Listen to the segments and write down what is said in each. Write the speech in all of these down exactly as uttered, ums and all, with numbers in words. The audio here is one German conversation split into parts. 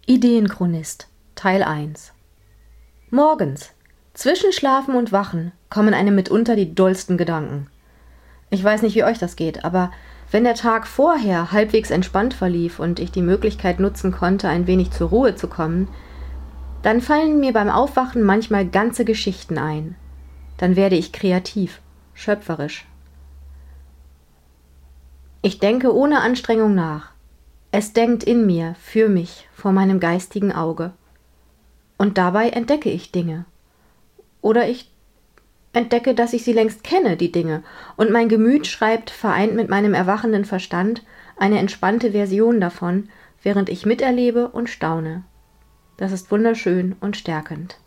Ideenchronist, Teil eins. Morgens, zwischen Schlafen und Wachen, kommen einem mitunter die dollsten Gedanken. Ich weiß nicht, wie euch das geht, aber wenn der Tag vorher halbwegs entspannt verlief und ich die Möglichkeit nutzen konnte, ein wenig zur Ruhe zu kommen, dann fallen mir beim Aufwachen manchmal ganze Geschichten ein. Dann werde ich kreativ, schöpferisch. Ich denke ohne Anstrengung nach. Es denkt in mir, für mich, vor meinem geistigen Auge. Und dabei entdecke ich Dinge. Oder ich entdecke, dass ich sie längst kenne, die Dinge, und mein Gemüt schreibt, vereint mit meinem erwachenden Verstand, eine entspannte Version davon, während ich miterlebe und staune. Das ist wunderschön und stärkend.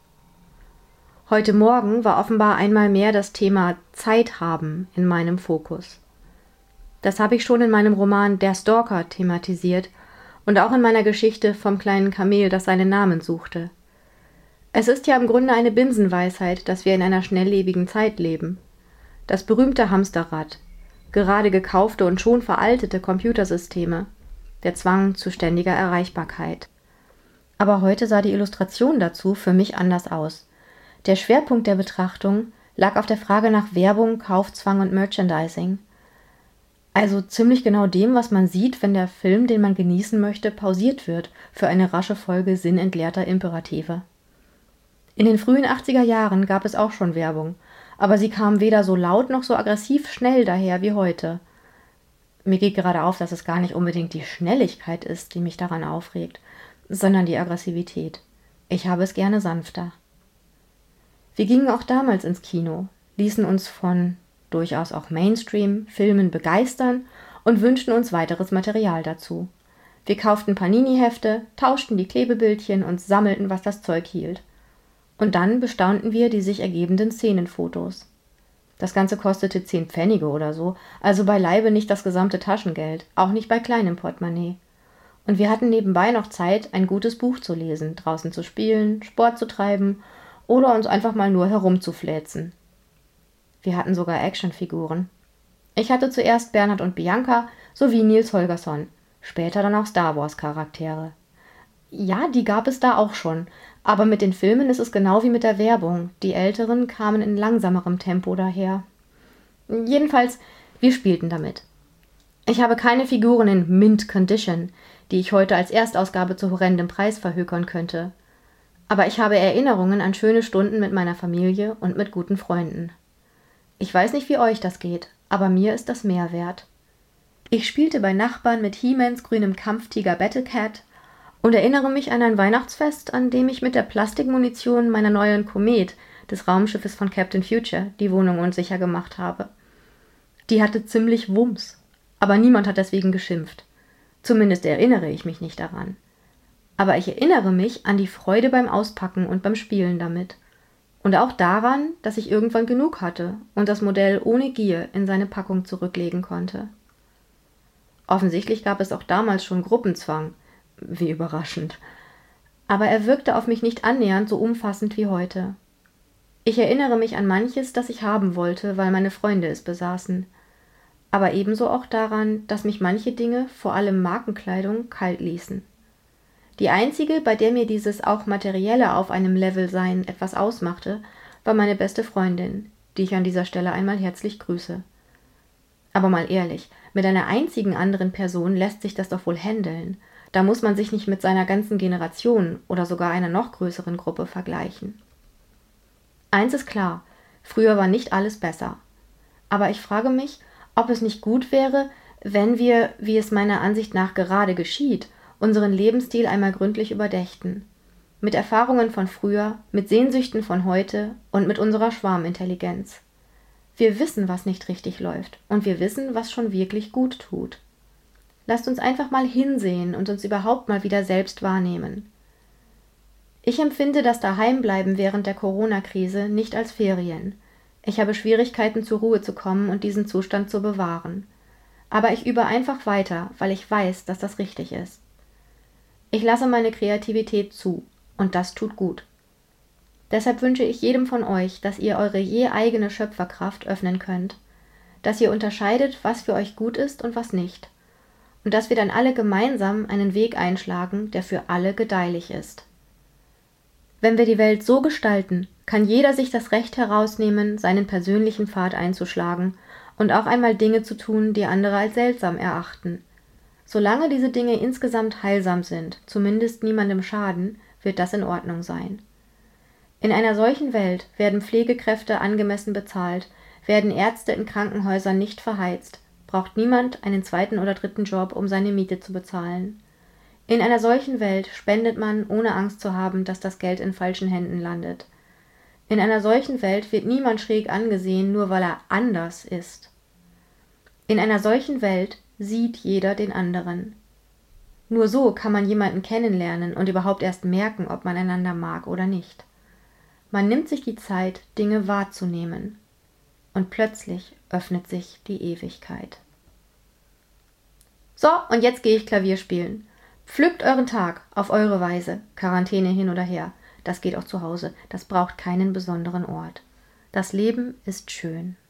Heute Morgen war offenbar einmal mehr das Thema Zeit haben in meinem Fokus. Das habe ich schon in meinem Roman Der Stalker thematisiert und auch in meiner Geschichte vom kleinen Kamel, das seinen Namen suchte. Es ist ja im Grunde eine Binsenweisheit, dass wir in einer schnelllebigen Zeit leben. Das berühmte Hamsterrad, gerade gekaufte und schon veraltete Computersysteme, der Zwang zu ständiger Erreichbarkeit. Aber heute sah die Illustration dazu für mich anders aus. Der Schwerpunkt der Betrachtung lag auf der Frage nach Werbung, Kaufzwang und Merchandising. Also ziemlich genau dem, was man sieht, wenn der Film, den man genießen möchte, pausiert wird für eine rasche Folge sinnentleerter Imperative. In den frühen achtziger Jahren gab es auch schon Werbung, aber sie kam weder so laut noch so aggressiv schnell daher wie heute. Mir geht gerade auf, dass es gar nicht unbedingt die Schnelligkeit ist, die mich daran aufregt, sondern die Aggressivität. Ich habe es gerne sanfter. Wir gingen auch damals ins Kino, ließen uns von durchaus auch Mainstream-Filmen begeistern und wünschten uns weiteres Material dazu. Wir kauften Panini-Hefte, tauschten die Klebebildchen und sammelten, was das Zeug hielt. Und dann bestaunten wir die sich ergebenden Szenenfotos. Das Ganze kostete zehn Pfennige oder so, also beileibe nicht das gesamte Taschengeld, auch nicht bei kleinem Portemonnaie. Und wir hatten nebenbei noch Zeit, ein gutes Buch zu lesen, draußen zu spielen, Sport zu treiben oder uns einfach mal nur herumzufläzen. Wir hatten sogar Actionfiguren. Ich hatte zuerst Bernhard und Bianca sowie Niels Holgersson, später dann auch Star Wars Charaktere. Ja, die gab es da auch schon, aber mit den Filmen ist es genau wie mit der Werbung. Die Älteren kamen in langsamerem Tempo daher. Jedenfalls, wir spielten damit. Ich habe keine Figuren in Mint Condition, die ich heute als Erstausgabe zu horrendem Preis verhökern könnte. Aber ich habe Erinnerungen an schöne Stunden mit meiner Familie und mit guten Freunden. Ich weiß nicht, wie euch das geht, aber mir ist das mehr wert. Ich spielte bei Nachbarn mit He-Mans grünem Kampftiger Battlecat und erinnere mich an ein Weihnachtsfest, an dem ich mit der Plastikmunition meiner neuen Komet, des Raumschiffes von Captain Future, die Wohnung unsicher gemacht habe. Die hatte ziemlich Wumms, aber niemand hat deswegen geschimpft. Zumindest erinnere ich mich nicht daran. Aber ich erinnere mich an die Freude beim Auspacken und beim Spielen damit. Und auch daran, dass ich irgendwann genug hatte und das Modell ohne Gier in seine Packung zurücklegen konnte. Offensichtlich gab es auch damals schon Gruppenzwang. Wie überraschend. Aber er wirkte auf mich nicht annähernd so umfassend wie heute. Ich erinnere mich an manches, das ich haben wollte, weil meine Freunde es besaßen. Aber ebenso auch daran, dass mich manche Dinge, vor allem Markenkleidung, kalt ließen. Die einzige, bei der mir dieses auch materielle auf einem Level sein etwas ausmachte, war meine beste Freundin, die ich an dieser Stelle einmal herzlich grüße. Aber mal ehrlich, mit einer einzigen anderen Person lässt sich das doch wohl händeln. Da muss man sich nicht mit seiner ganzen Generation oder sogar einer noch größeren Gruppe vergleichen. Eins ist klar, früher war nicht alles besser. Aber ich frage mich, ob es nicht gut wäre, wenn wir, wie es meiner Ansicht nach gerade geschieht, unseren Lebensstil einmal gründlich überdächten. Mit Erfahrungen von früher, mit Sehnsüchten von heute und mit unserer Schwarmintelligenz. Wir wissen, was nicht richtig läuft und wir wissen, was schon wirklich gut tut. Lasst uns einfach mal hinsehen und uns überhaupt mal wieder selbst wahrnehmen. Ich empfinde das Daheimbleiben während der Corona-Krise nicht als Ferien. Ich habe Schwierigkeiten, zur Ruhe zu kommen und diesen Zustand zu bewahren. Aber ich übe einfach weiter, weil ich weiß, dass das richtig ist. Ich lasse meine Kreativität zu und das tut gut. Deshalb wünsche ich jedem von euch, dass ihr eure je eigene Schöpferkraft öffnen könnt, dass ihr unterscheidet, was für euch gut ist und was nicht. und dass wir dann alle gemeinsam einen Weg einschlagen, der für alle gedeihlich ist. Wenn wir die Welt so gestalten, kann jeder sich das Recht herausnehmen, seinen persönlichen Pfad einzuschlagen und auch einmal Dinge zu tun, die andere als seltsam erachten. Solange diese Dinge insgesamt heilsam sind, zumindest niemandem schaden, wird das in Ordnung sein. In einer solchen Welt werden Pflegekräfte angemessen bezahlt, werden Ärzte in Krankenhäusern nicht verheizt, braucht niemand einen zweiten oder dritten Job, um seine Miete zu bezahlen. In einer solchen Welt spendet man, ohne Angst zu haben, dass das Geld in falschen Händen landet. In einer solchen Welt wird niemand schräg angesehen, nur weil er anders ist. In einer solchen Welt sieht jeder den anderen. Nur so kann man jemanden kennenlernen und überhaupt erst merken, ob man einander mag oder nicht. Man nimmt sich die Zeit, Dinge wahrzunehmen. Und plötzlich öffnet sich die Ewigkeit. So, und jetzt gehe ich Klavier spielen. Pflückt euren Tag auf eure Weise, Quarantäne hin oder her. Das geht auch zu Hause, das braucht keinen besonderen Ort. Das Leben ist schön.